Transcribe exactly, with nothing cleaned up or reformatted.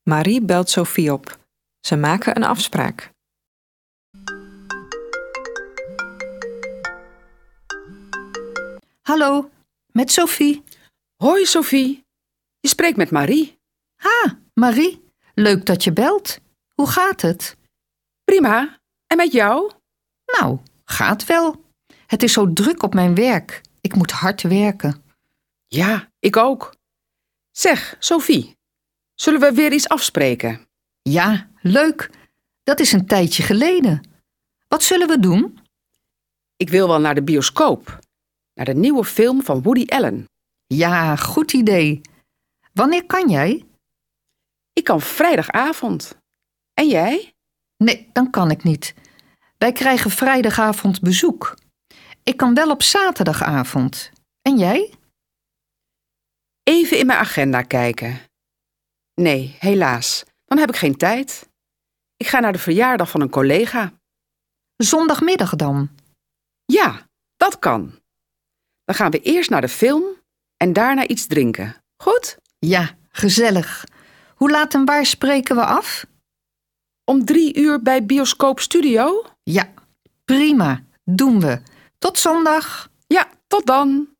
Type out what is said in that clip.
Marie belt Sophie op. Ze maken een afspraak. Hallo, met Sophie. Hoi Sophie, je spreekt met Marie. Ha, Marie, leuk dat je belt. Hoe gaat het? Prima, en met jou? Nou, gaat wel. Het is zo druk op mijn werk. Ik moet hard werken. Ja, ik ook. Zeg, Sophie, zullen we weer iets afspreken? Ja, leuk. Dat is een tijdje geleden. Wat zullen we doen? Ik wil wel naar de bioscoop. Naar de nieuwe film van Woody Allen. Ja, goed idee. Wanneer kan jij? Ik kan vrijdagavond. En jij? Nee, dan kan ik niet. Wij krijgen vrijdagavond bezoek. Ik kan wel op zaterdagavond. En jij? Even in mijn agenda kijken. Nee, helaas. Dan heb ik geen tijd. Ik ga naar de verjaardag van een collega. Zondagmiddag dan? Ja, dat kan. Dan gaan we eerst naar de film en daarna iets drinken. Goed? Ja, gezellig. Hoe laat en waar spreken we af? Om drie uur bij Bioscoop Studio? Ja, prima. Doen we. Tot zondag. Ja, tot dan.